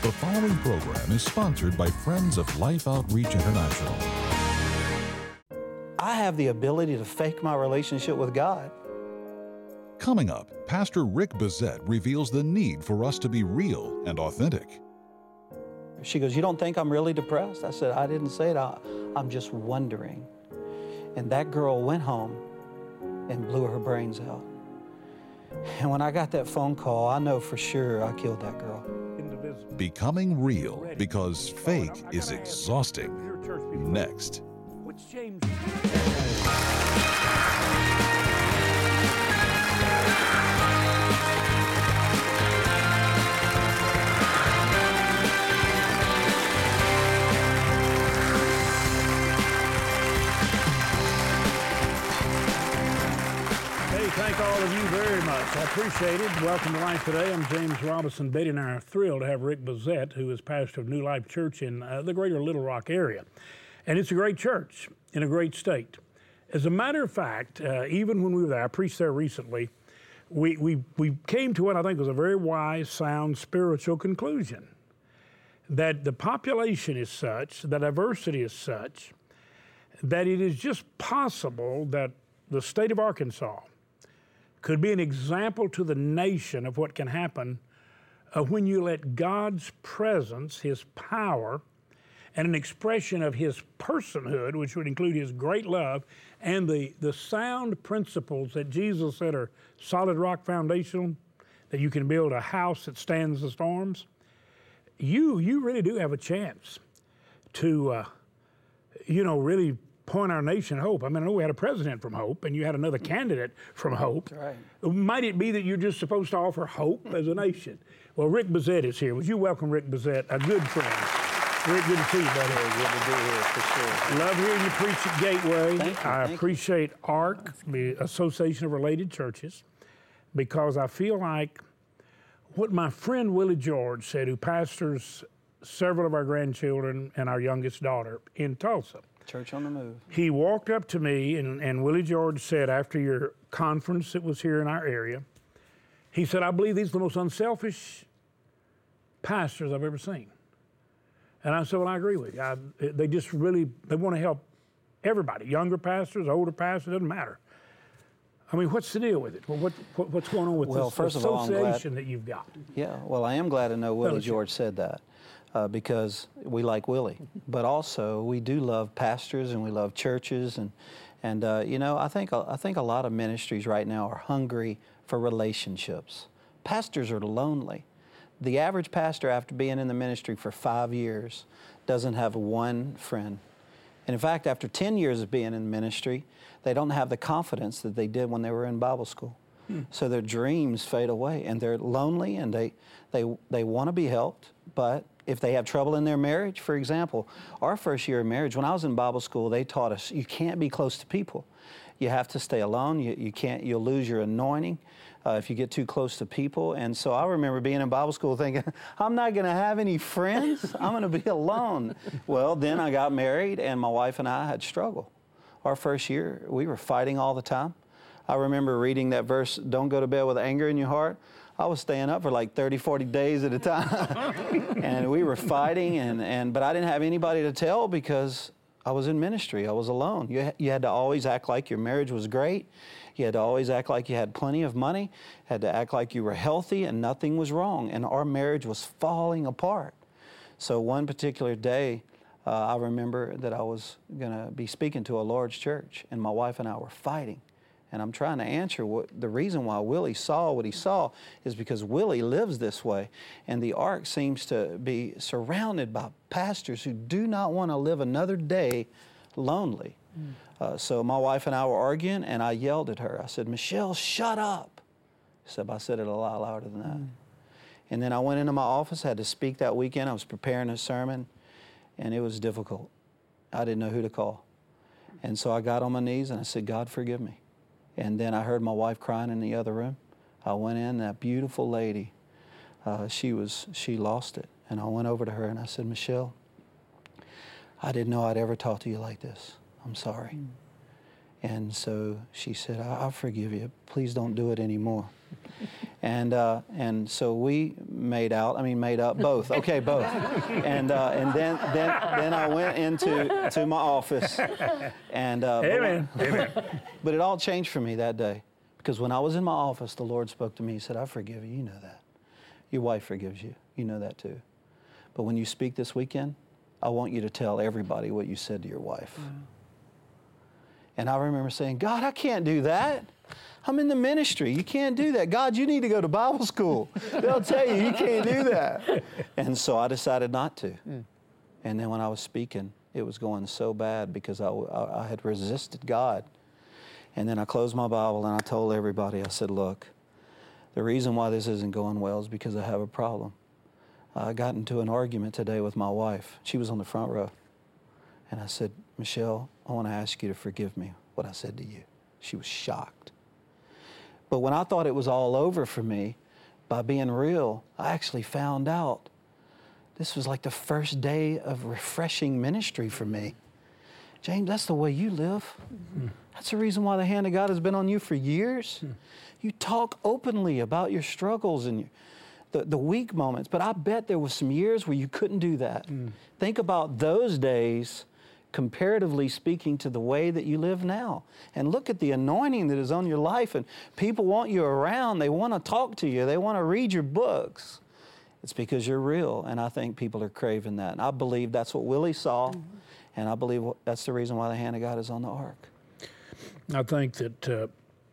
The following program is sponsored by Friends of Life Outreach International. I have the ability to fake my relationship with God. Coming up, Pastor Rick Bezet reveals the need for us to be real and authentic. She goes, "You don't think I'm really depressed?" I said, "I didn't say it. I'm just wondering." And that girl went home and blew her brains out. And when I got that phone call, I know for sure I killed that girl. Becoming real because fake is exhausting. Next. Which James? Thank all of you very much. I appreciate it. Welcome to Life Today. I'm James Robinson. Betty and I are thrilled to have Rick Bezet, who is pastor of New Life Church in the greater Little Rock area. And it's a great church in a great state. As a matter of fact, even when we were there, I preached there recently, we came to what I think was a very wise, sound, spiritual conclusion. That the population is such, the diversity is such, that it is just possible that the state of Arkansas could be an example to the nation of what can happen when you let God's presence, His power, and an expression of His personhood, which would include His great love, and the sound principles that Jesus said are solid rock foundational, that you can build a house that stands the storms. You really do have a chance to, really point our nation hope. I mean, I know we had a president from Hope, and you had another candidate from Hope. Right. Might it be that you're just supposed to offer hope as a nation? Well, Rick Bezet is here. Would you welcome Rick Bezet, a good friend? Rick, good to see you, buddy. Very good to be here, for sure. Love hearing you preach at Gateway. Thank you. I appreciate ARC, the Association of Related Churches, because I feel like what my friend Willie George said, who pastors several of our grandchildren and our youngest daughter in Tulsa. Church on the move. He walked up to me, and Willie George said, after your conference that was here in our area, he said, "I believe these are the most unselfish pastors I've ever seen." And I said, "Well, I agree with you. They just really, they want to help everybody, younger pastors, older pastors, doesn't matter." I mean, what's the deal with it? Well, what's going on with this first of all, association that you've got? Yeah, well, I am glad to know Willie George said that. Because we like Willie, but also we do love pastors and we love churches, and I think a lot of ministries right now are hungry for relationships. Pastors are lonely. The average pastor, after being in the ministry for 5 years, doesn't have one friend. And in fact, after 10 years of being in ministry, they don't have the confidence that they did when they were in Bible school. So their dreams fade away, and they're lonely, and they want to be helped, but if they have trouble in their marriage, for example, our first year of marriage, when I was in Bible school, they taught us you can't be close to people. You have to stay alone. You'll lose your anointing if you get too close to people. And so I remember being in Bible school thinking, I'm not going to have any friends. I'm going to be alone. Well, then I got married, and my wife and I had struggled. Our first year, we were fighting all the time. I remember reading that verse, "Don't go to bed with anger in your heart." I was staying up for like 30, 40 days at a time. And we were fighting, but I didn't have anybody to tell because I was in ministry. I was alone. You had to always act like your marriage was great. You had to always act like you had plenty of money. Had to act like you were healthy and nothing was wrong. And our marriage was falling apart. So one particular day, I remember that I was going to be speaking to a large church, and my wife and I were fighting. And I'm trying to answer the reason why Willie saw what he saw is because Willie lives this way. And the ARC seems to be surrounded by pastors who do not want to live another day lonely. So my wife and I were arguing, and I yelled at her. I said, "Michelle, shut up." Except I said it a lot louder than that. And then I went into my office, had to speak that weekend. I was preparing a sermon, and it was difficult. I didn't know who to call. And so I got on my knees, and I said, "God, forgive me." And then I heard my wife crying in the other room. I went in, that beautiful lady, she lost it. And I went over to her and I said, "Michelle, I didn't know I'd ever talk to you like this. I'm sorry." And so she said, "I forgive you. Please don't do it anymore." And so we made up both. Okay, both. And then I went into my office. And Amen. but it all changed for me that day, because when I was in my office, the Lord spoke to me. He said, "I forgive you. You know that. Your wife forgives you. You know that too. But when you speak this weekend, I want you to tell everybody what you said to your wife." And I remember saying, "God, I can't do that. I'm in the ministry. You can't do that. God, you need to go to Bible school. They'll tell you can't do that." And so I decided not to. And then when I was speaking, it was going so bad because I had resisted God. And then I closed my Bible and I told everybody, I said, "Look, the reason why this isn't going well is because I have a problem. I got into an argument today with my wife." She was on the front row. And I said, "Michelle, I want to ask you to forgive me what I said to you." She was shocked. But when I thought it was all over for me, by being real, I actually found out this was like the first day of refreshing ministry for me. James, that's the way you live. That's the reason why the hand of God has been on you for years. You talk openly about your struggles and the weak moments, but I bet there was some years where you couldn't do that. Think about those days comparatively speaking to the way that you live now. And look at the anointing that is on your life, and people want you around. They want to talk to you. They want to read your books. It's because you're real, and I think people are craving that. And I believe that's what Willie saw, and I believe that's the reason why the hand of God is on the ark. I think that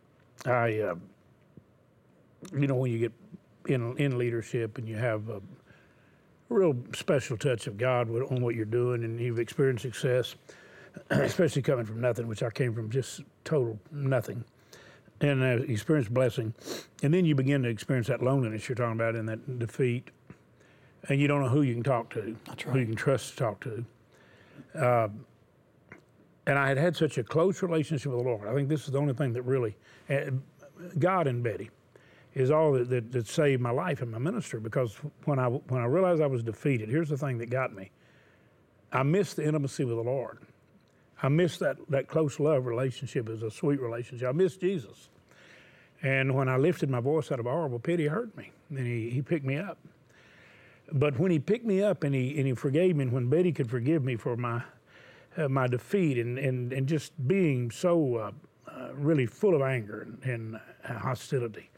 when you get in leadership and you have a real special touch of God on what you're doing, and you've experienced success, especially coming from nothing, which I came from just total nothing, and experienced blessing, and then you begin to experience that loneliness you're talking about and that defeat, and you don't know who you can talk to, who you can trust to talk to. And I had such a close relationship with the Lord. I think this is the only thing that really, God and Betty, is all that saved my life and my ministry, because when I realized I was defeated, here's the thing that got me. I missed the intimacy with the Lord. I missed that close love relationship. It was a sweet relationship. I missed Jesus. And when I lifted my voice out of a horrible pit, He heard me, and He picked me up. But when He picked me up and He forgave me, and when Betty could forgive me for my defeat and just being so really full of anger and hostility,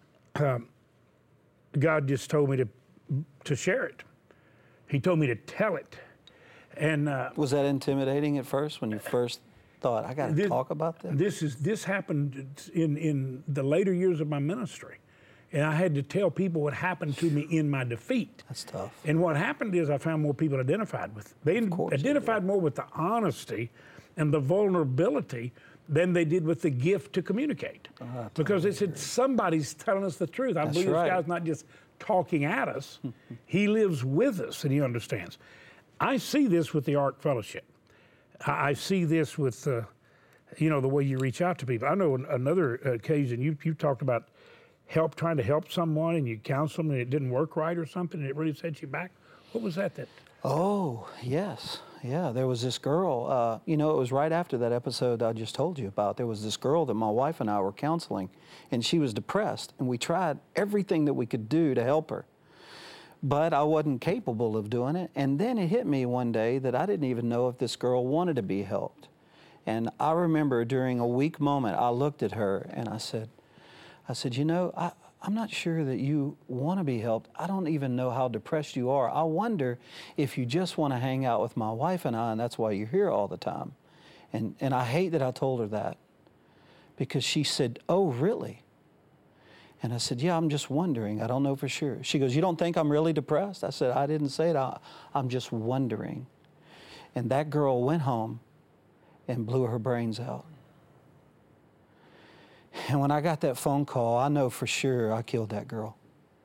God just told me to share it. He told me to tell it. And was that intimidating at first when you first thought, I got to talk about this? This happened in the later years of my ministry, and I had to tell people what happened to me in my defeat. That's tough. And what happened is I found more people identified with. They identified more with the honesty and the vulnerability than they did with the gift to communicate. Because they said, somebody's telling us the truth. I believe this guy's not just talking at us. He lives with us, and he understands. I see this with the Ark Fellowship. I see this with, the way you reach out to people. I know another occasion you talked about trying to help someone, and you counsel them and it didn't work right or something, and it really set you back. What was that? Oh, yes. Yeah, there was this girl, it was right after that episode I just told you about. There was this girl that my wife and I were counseling, and she was depressed, and we tried everything that we could do to help her. But I wasn't capable of doing it. And then it hit me one day that I didn't even know if this girl wanted to be helped. And I remember during a weak moment, I looked at her and I said, I'm not sure that you want to be helped. I don't even know how depressed you are. I wonder if you just want to hang out with my wife and I, and that's why you're here all the time. And I hate that I told her that, because she said, "Oh, really?" And I said, "Yeah, I'm just wondering. I don't know for sure." She goes, "You don't think I'm really depressed?" I said, "I didn't say it. I'm just wondering." And that girl went home and blew her brains out. And when I got that phone call, I know for sure I killed that girl.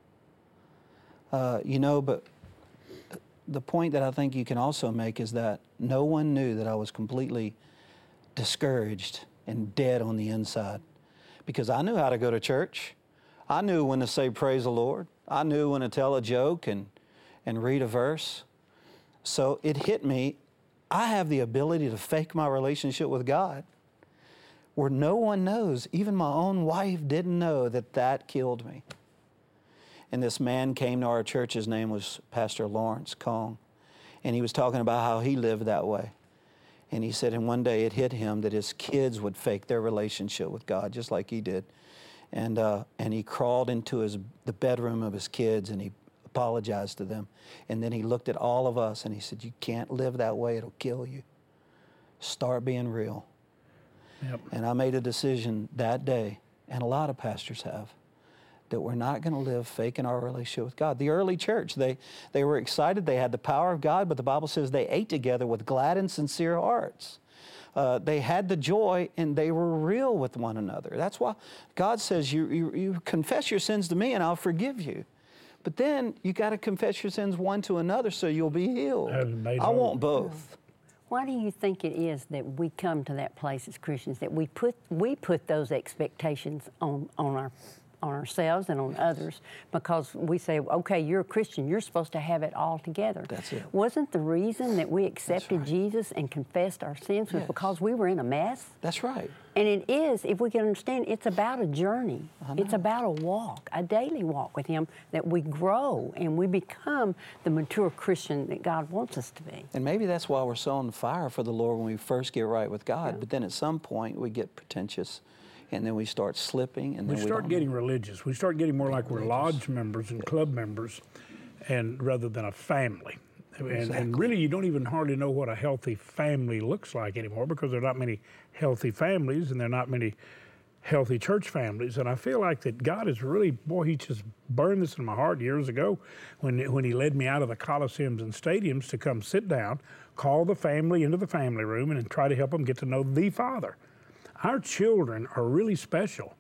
But the point that I think you can also make is that no one knew that I was completely discouraged and dead on the inside, because I knew how to go to church. I knew when to say praise the Lord. I knew when to tell a joke and read a verse. So it hit me. I have the ability to fake my relationship with God where no one knows. Even my own wife didn't know that killed me. And this man came to our church. His name was Pastor Lawrence Kong. And he was talking about how he lived that way. And he said, and one day it hit him that his kids would fake their relationship with God just like he did. And he crawled into the bedroom of his kids and he apologized to them. And then he looked at all of us and he said, you can't live that way. It'll kill you. Start being real. Yep. And I made a decision that day, and a lot of pastors have, that we're not going to live faking our relationship with God. The early church, they were excited. They had the power of God, but the Bible says they ate together with glad and sincere hearts. They had the joy, and they were real with one another. That's why God says, you confess your sins to me, and I'll forgive you. But then you got to confess your sins one to another so you'll be healed. I want both. Why do you think it is that we come to that place as Christians, that we put those expectations on ourselves and on others, because we say, okay, you're a Christian, you're supposed to have it all together. That's it. Wasn't the reason that we accepted Jesus and confessed our sins was because we were in a mess? That's right. And it is, if we can understand, it's about a journey. It's about a walk, a daily walk with Him, that we grow and we become the mature Christian that God wants us to be. And maybe that's why we're so on fire for the Lord when we first get right with God. Yeah. But then at some point we get pretentious, and then we start slipping, and then we start getting religious. We start getting more like we're lodge members and club members, and rather than a family. And really, you don't even hardly know what a healthy family looks like anymore, because there are not many healthy families, and there are not many healthy church families. And I feel like that God is really, boy, He just burned this in my heart years ago when He led me out of the coliseums and stadiums to come sit down, call the family into the family room, and try to help them get to know the Father. Our children are really special,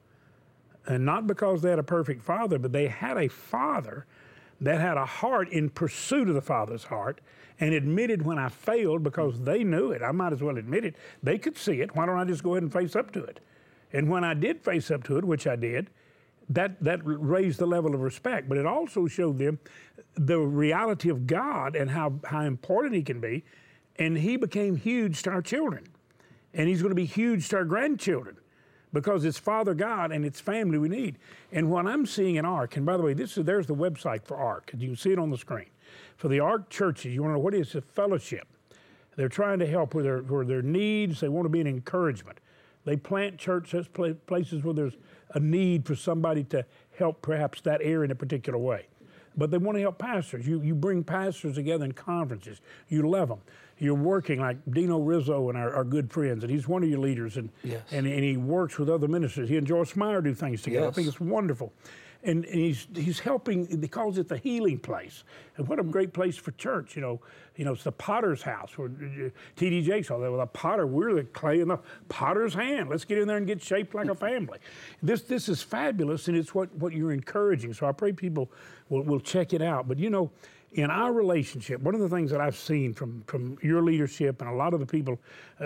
and not because they had a perfect father, but they had a father that had a heart in pursuit of the Father's heart, and admitted when I failed, because they knew it. I might as well admit it. They could see it. Why don't I just go ahead and face up to it? And when I did face up to it, which I did, that raised the level of respect. But it also showed them the reality of God and how important He can be. And He became huge to our children. And He's going to be huge to our grandchildren, because it's Father God and it's family we need. And what I'm seeing in ARC, and by the way, there's the website for ARC. You can see it on the screen. For the ARC churches, you want to know what is a fellowship. They're trying to help with their needs. They want to be an encouragement. They plant churches, places where there's a need for somebody to help perhaps that area in a particular way. But they want to help pastors. You bring pastors together in conferences. You love them. You're working like Dino Rizzo and our good friends, and he's one of your leaders, and he works with other ministers. He and Joyce Meyer do things together. Yes. I think it's wonderful. And he's helping. He calls it the healing place. And what a great place for church. You know, it's the potter's house where T.D. Jakes all there with a potter. We're the clay in the potter's hand. Let's get in there and get shaped like a family. This is fabulous, and it's what you're encouraging. So I pray people will check it out. But in our relationship, one of the things that I've seen from your leadership and a lot of the people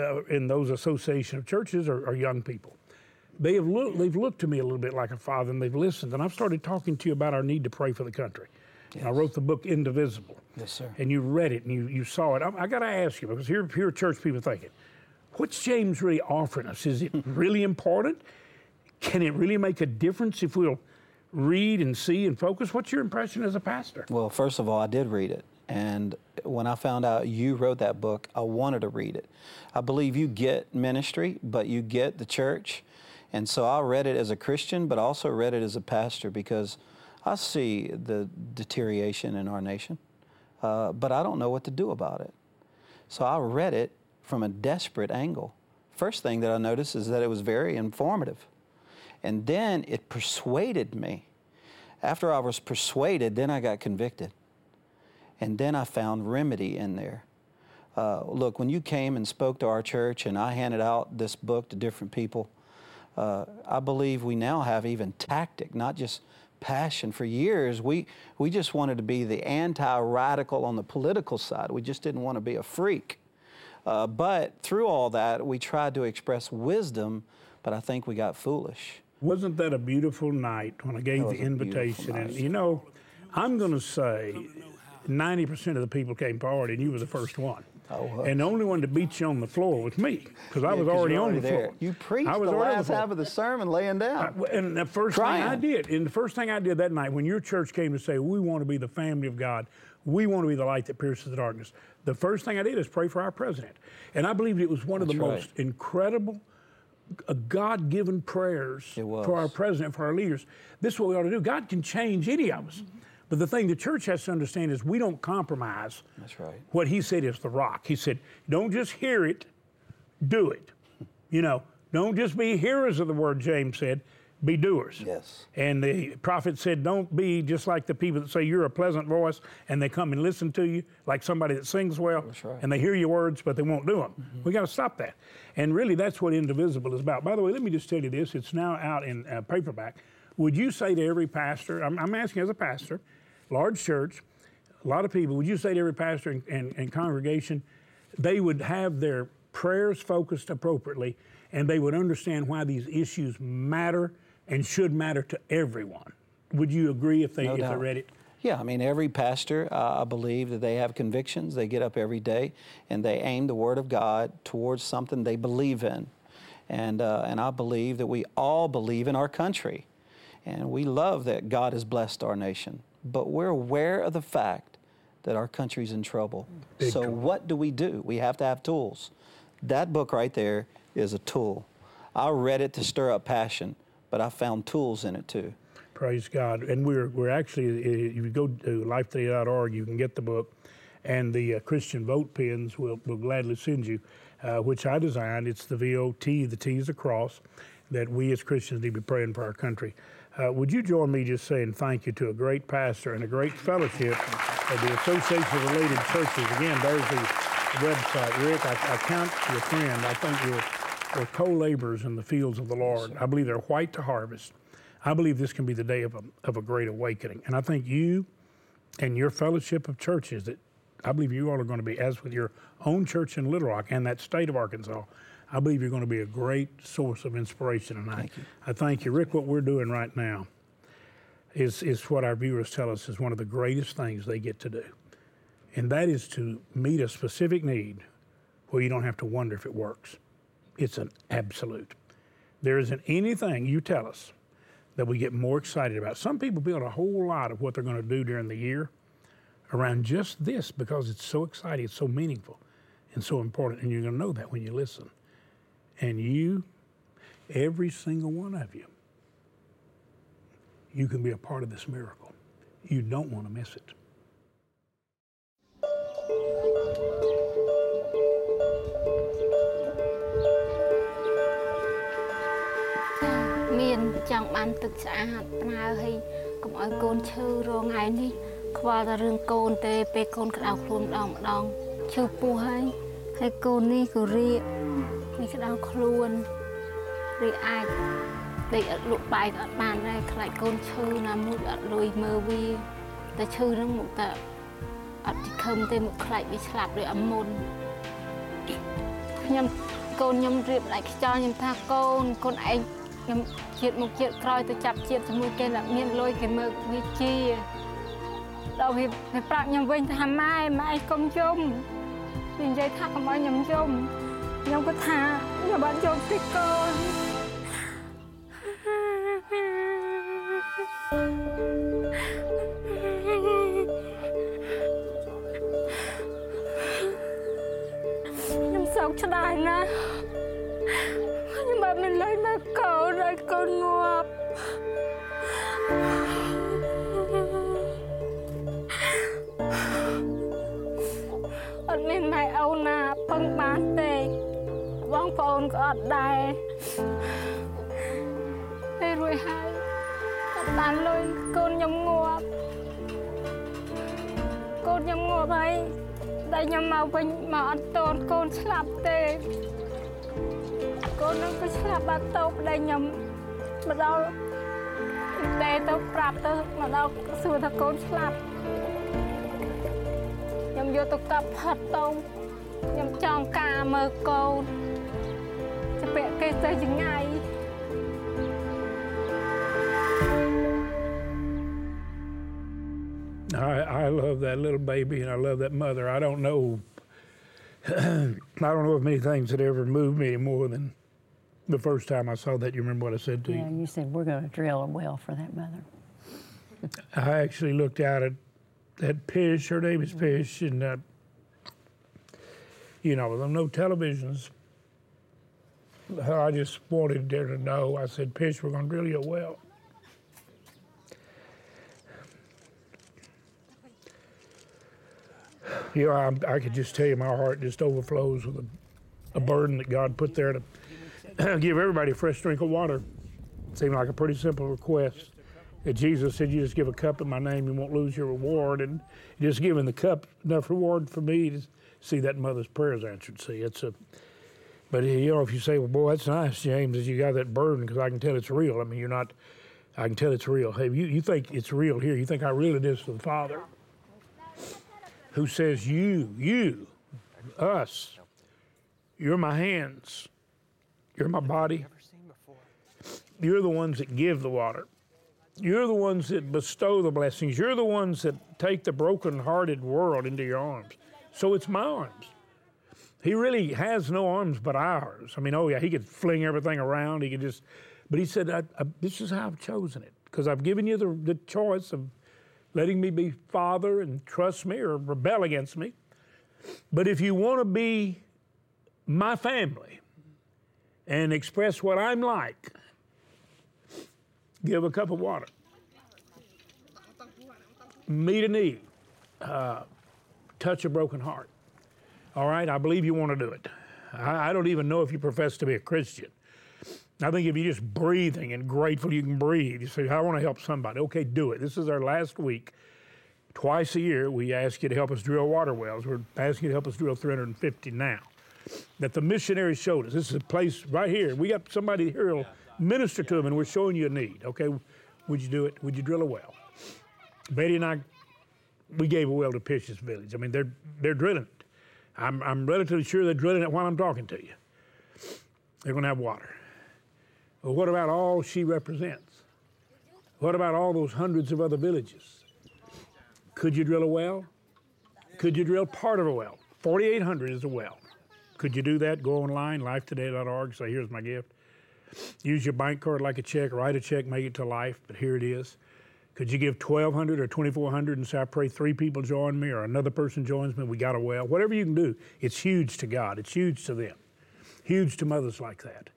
in those association of churches are young people. They've looked to me a little bit like a father, and they've listened. And I've started talking to you about our need to pray for the country. Yes. I wrote the book Indivisible. Yes, sir. And you read it and you saw it. I got to ask you, because here are church people thinking, what's James really offering us? Is it really important? Can it really make a difference if we'll read and see and focus? What's your impression as a pastor? Well, first of all, I did read it. And when I found out you wrote that book, I wanted to read it. I believe you get ministry, but you get the church. And so I read it as a Christian, but also read it as a pastor, because I see the deterioration in our nation, but I don't know what to do about it. So I read it from a desperate angle. First thing that I noticed is that it was very informative. And then it persuaded me. After I was persuaded, then I got convicted. And then I found remedy in there. Look, when you came and spoke to our church and I handed out this book to different people, I believe we now have even tactic, not just passion. For years, we just wanted to be the anti-radical on the political side. We just didn't want to be a freak. But through all that, we tried to express wisdom, but I think we got foolish. Wasn't that a beautiful night when I gave the invitation? And I'm going to say 90% of the people came forward, and you were the first one. And the only one to beat you on the floor was me, because I was already on the floor. You preached the last half of the sermon laying down. And the first thing I did that night, when your church came to say, we want to be the family of God, we want to be the light that pierces the darkness, the first thing I did is pray for our president. And I believed it was one of the most incredible, God-given prayers for our president, for our leaders. This is what we ought to do. God can change any of us. But the thing the church has to understand is we don't compromise. That's right. What he said is the rock. He said, don't just hear it, do it. You know, don't just be hearers of the word, James said, be doers. Yes. And the prophet said, don't be just like the people that say you're a pleasant voice and they come and listen to you, like somebody that sings well. That's right. And they hear your words, but they won't do them. We got to stop that. And really, that's what Indivisible is about. By the way, let me just tell you this. It's now out in paperback. Would you say to every pastor, I'm asking as a pastor, large church, a lot of people, would you say to every pastor and congregation, they would have their prayers focused appropriately and they would understand why these issues matter and should matter to everyone? Would you agree if they read it? Yeah, I mean, every pastor, I believe that they have convictions. They get up every day and they aim the Word of God towards something they believe in. And I believe that we all believe in our country. And we love that God has blessed our nation. But we're aware of the fact that our country's in trouble. So what do? We have to have tools. That book right there is a tool. I read it to stir up passion, but I found tools in it too. Praise God. And we're actually, if you go to lifetoday.org, you can get the book. And the Christian Vote pins we'll gladly send you, which I designed. It's the V-O-T, the T is a cross, that we as Christians need to be praying for our country. Would you join me just saying thank you to a great pastor and a great fellowship of the Association of Related Churches. Again, there's the website. Rick, I count you a friend. I think we're co-laborers in the fields of the Lord. I believe they're white to harvest. I believe this can be the day of a great awakening. And I think you and your fellowship of churches, that I believe you all are going to be, as with your own church in Little Rock and that state of Arkansas, I believe you're going to be a great source of inspiration tonight. I thank you. Rick, what we're doing right now is what our viewers tell us is one of the greatest things they get to do. And that is to meet a specific need where you don't have to wonder if it works. It's an absolute. There isn't anything you tell us that we get more excited about. Some people build a whole lot of what they're going to do during the year around just this because it's so exciting, it's so meaningful and so important. And you're going to know that when you listen. And you, every single one of you, you can be a part of this miracle. You don't want to miss it. មានចង់បានទឹកស្អាតផ្នើឲ្យកុំឲ្យកូនឈឺរងថ្ងៃនេះខ្វល់តែរឿងកូនទេពេលកូនក្តៅខ្លួនម្ដងម្ដងឈឺពោះហើយកូននេះក៏រៀកនេះក្តៅខ្លួនរៀកអាចដេកអត់លក់បាយអត់បានដែរខ្លាចកូនឈឺណាមួយអត់លុយមើលវាតែឈឺនឹងមកតែអត់ទីខឹមទេមកខ្លាចវាស្លាប់ដោយអមុនខ្ញុំកូនខ្ញុំរៀបlạiខ្យល់ខ្ញុំថាកូនឯងខ្ញុំជាតិមកជាតិក្រោយទៅចាប់ជាតិជាមួយគេតែមានលុយគេមើលវាជាដល់វាប្រាប់ខ្ញុំវិញថាម៉ែកុំយំនិយាយថាកុំឲ្យខ្ញុំយំខ្ញុំក៏ថាខ្ញុំបាត់យំពីកូនខ្ញុំសោកស្ដាយណាស់ខ្ញុំបាត់មានលុយមើលកូនឲ្យកូនងាប់អត់មានម៉ែអូនណាពឹងបានទេបងប្អូនក៏អត់ដែរពេលរួចហើយអត់បានលុយកូនខ្ញុំងាប់ហើយតែខ្ញុំមកវិញមកអត់តូនកូនស្លាប់ទេកូននឹងក៏ស្លាប់បាត់ទៅប្តីខ្ញុំមកដល់តែទៅប្រាប់ទៅមកដល់សួរថាកូនស្លាប់ខ្ញុំយកទៅកាប់ផាត់ទៅខ្ញុំចង់ការមើលកូនទៅពាក់គេទៅចង្អាយ I love that little baby and I love that mother. I don't know I don't know if many things had ever moved me more than the first time I saw that. You remember what I said to you? Yeah, you said we're going to drill a well for that mother. I actually looked out at Pish, her name is Pish, and, with no televisions, I just wanted her to know. I said, Pish, we're going to drill you a well. I could just tell you my heart just overflows with a burden that God put there to give everybody a fresh drink of water. It seemed like a pretty simple request. That Jesus said, you just give a cup in my name, you won't lose your reward. And just giving the cup enough reward for me to see that mother's prayers answered. But if you say, well, boy, that's nice, James, that you got that burden, because I can tell it's real. I mean, I can tell it's real. Hey, you think it's real here. You think I really did for the Father, who says, you, us, you're my hands, you're my body, you're the ones that give the water. You're the ones that bestow the blessings. You're the ones that take the broken-hearted world into your arms. So it's my arms. He really has no arms but ours. I mean, oh yeah, he could fling everything around. He could just, but he said, this is how I've chosen it, because I've given you the choice of letting me be Father and trust me or rebel against me. But if you want to be my family and express what I'm like, give a cup of water, meet a need, touch a broken heart. All right, I believe you want to do it. I don't even know if you profess to be a Christian. I think if you're just breathing and grateful you can breathe, you say, I want to help somebody. Okay, do it. This is our last week. Twice a year, we ask you to help us drill water wells. We're asking you to help us drill 350 now. That the missionaries showed us. This is a place right here. We got somebody here who'll minister to them, and we're showing you a need. Okay, would you do it? Would you drill a well? Betty and I, we gave a well to Pish's village. I mean, they're drilling it. I'm relatively sure they're drilling it while I'm talking to you. They're going to have water. Well, what about all she represents? What about all those hundreds of other villages? Could you drill a well? Could you drill part of a well? 4,800 is a well. Could you do that? Go online, lifetoday.org, say, here's my gift. Use your bank card like a check, write a check, make it to Life, but here it is. Could you give 1,200 or 2,400 and say, I pray 3 people join me or another person joins me, we got a well? Whatever you can do, it's huge to God. It's huge to them. Huge to mothers like that.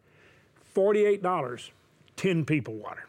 $48, 10 people water.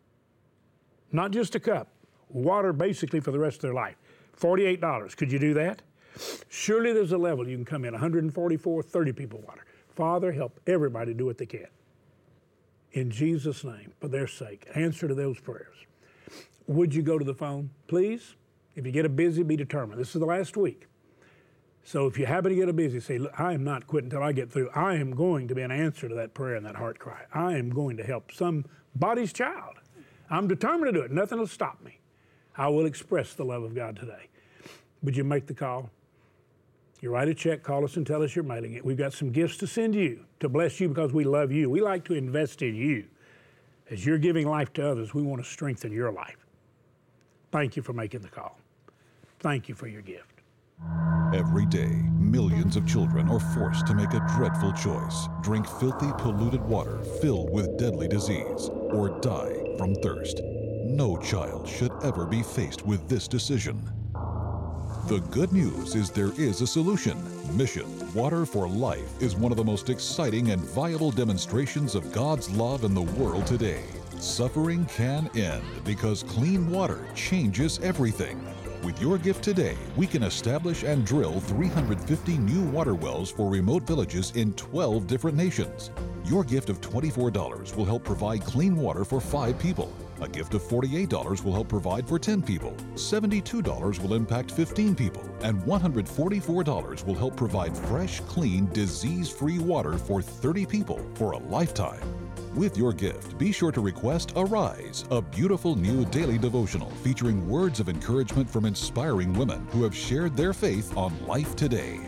Not just a cup. Water basically for the rest of their life. $48. Could you do that? Surely there's a level you can come in, 144, 30 people water. Father, help everybody do what they can. In Jesus' name, for their sake, answer to those prayers. Would you go to the phone, please? If you get a busy, be determined. This is the last week. So if you happen to get a busy, say, look, I am not quitting until I get through. I am going to be an answer to that prayer and that heart cry. I am going to help somebody's child. I'm determined to do it. Nothing will stop me. I will express the love of God today. Would you make the call? You write a check, call us and tell us you're mailing it. We've got some gifts to send you to bless you because we love you. We like to invest in you. As you're giving life to others, we want to strengthen your life. Thank you for making the call. Thank you for your gift. Every day, millions of children are forced to make a dreadful choice: drink filthy, polluted water filled with deadly disease, or die from thirst. No child should ever be faced with this decision. The good news is there is a solution. Mission Water for Life is one of the most exciting and viable demonstrations of God's love in the world today. Suffering can end because clean water changes everything. With your gift today, we can establish and drill 350 new water wells for remote villages in 12 different nations. Your gift of $24 will help provide clean water for 5 people. A gift of $48 will help provide for 10 people. $72 will impact 15 people. And $144 will help provide fresh, clean, disease-free water for 30 people for a lifetime. With your gift, be sure to request Arise, a beautiful new daily devotional featuring words of encouragement from inspiring women who have shared their faith on Life Today.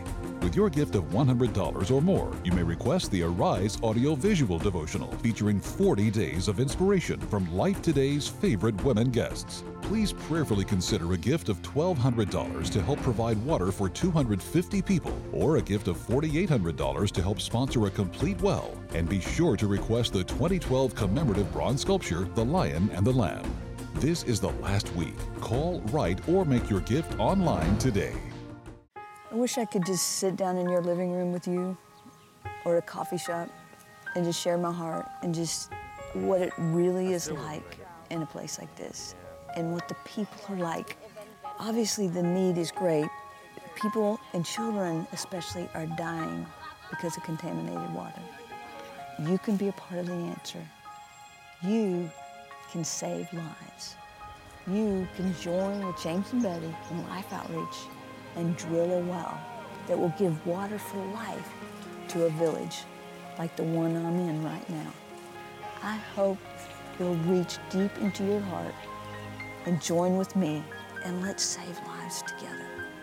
With your gift of $100 or more, you may request the Arise audio-visual devotional featuring 40 days of inspiration from Life Today's favorite women guests. Please prayerfully consider a gift of $1,200 to help provide water for 250 people, or a gift of $4,800 to help sponsor a complete well. And be sure to request the 2012 commemorative bronze sculpture, The Lion and the Lamb. This is the last week. Call, write, or make your gift online today. I wish I could just sit down in your living room with you or at a coffee shop and just share my heart and just what it really is like in a place like this and what the people are like. Obviously, the need is great. People and children especially are dying because of contaminated water. You can be a part of the answer. You can save lives. You can join with James and Betty in Life Outreach and drill a well that will give water for life to a village like the one I'm in right now. I hope you'll reach deep into your heart and join with me, and let's save lives together.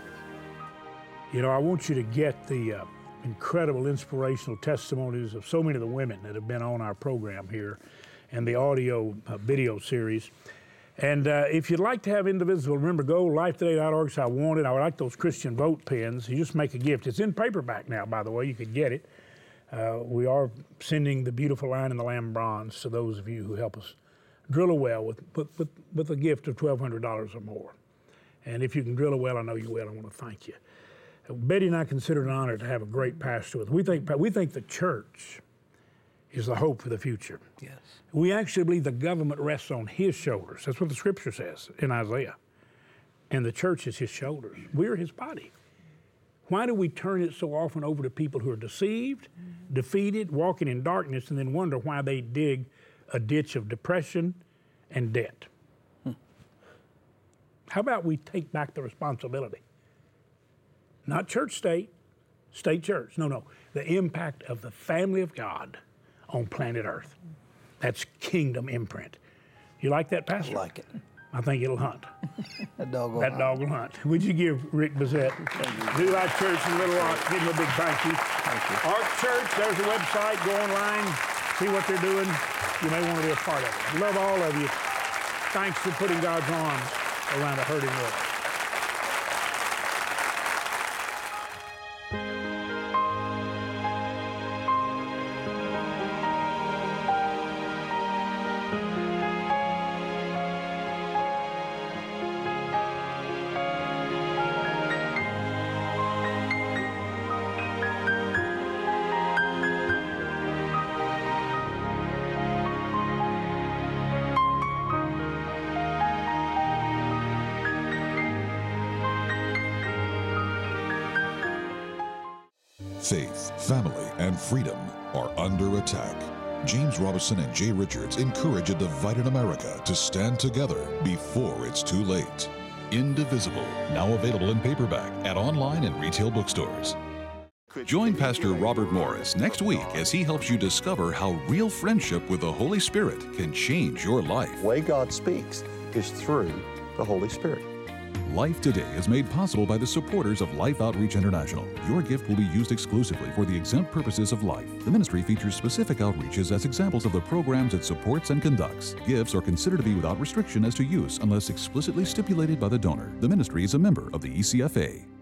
You know, I want you to get the incredible inspirational testimonies of so many of the women that have been on our program here and the audio video series. And if you'd like to have Indivisible, remember, go lifetoday.org. I want it. I would like those Christian vote pens. You just make a gift. It's in paperback now, by the way. You could get it. We are sending the Beautiful Lion and the Lamb bronze to those of you who help us drill a well with a gift of $1,200 or more. And if you can drill a well, I know you will. I want to thank you. Betty and I consider it an honor to have a great pastor with us. We think the church is the hope for the future. Yes. We actually believe the government rests on his shoulders. That's what the scripture says in Isaiah. And the church is his shoulders. We're his body. Why do we turn it so often over to people who are deceived, defeated, walking in darkness, and then wonder why they dig a ditch of depression and debt? How about we take back the responsibility? Not church state, state church. No. The impact of the family of God on planet Earth. That's kingdom imprint. You like that, Pastor? I like it. I think it'll hunt. That dog will hunt. Would you give Rick Bezet, New Life Church in Little Rock, give him a big thank you. Thank you. Ark Church, there's a website. Go online, see what they're doing. You may want to be a part of it. Love all of you. Thanks for putting God's arms around a hurting world. Faith, family, and freedom are under attack. James Robison and Jay Richards encourage a divided America to stand together before it's too late. Indivisible, now available in paperback at online and retail bookstores. Join Pastor Robert Morris next week as he helps you discover how real friendship with the Holy Spirit can change your life. The way God speaks is through the Holy Spirit. Life Today is made possible by the supporters of Life Outreach International. Your gift will be used exclusively for the exempt purposes of life. The ministry features specific outreaches as examples of the programs it supports and conducts. Gifts are considered to be without restriction as to use unless explicitly stipulated by the donor. The ministry is a member of the ECFA.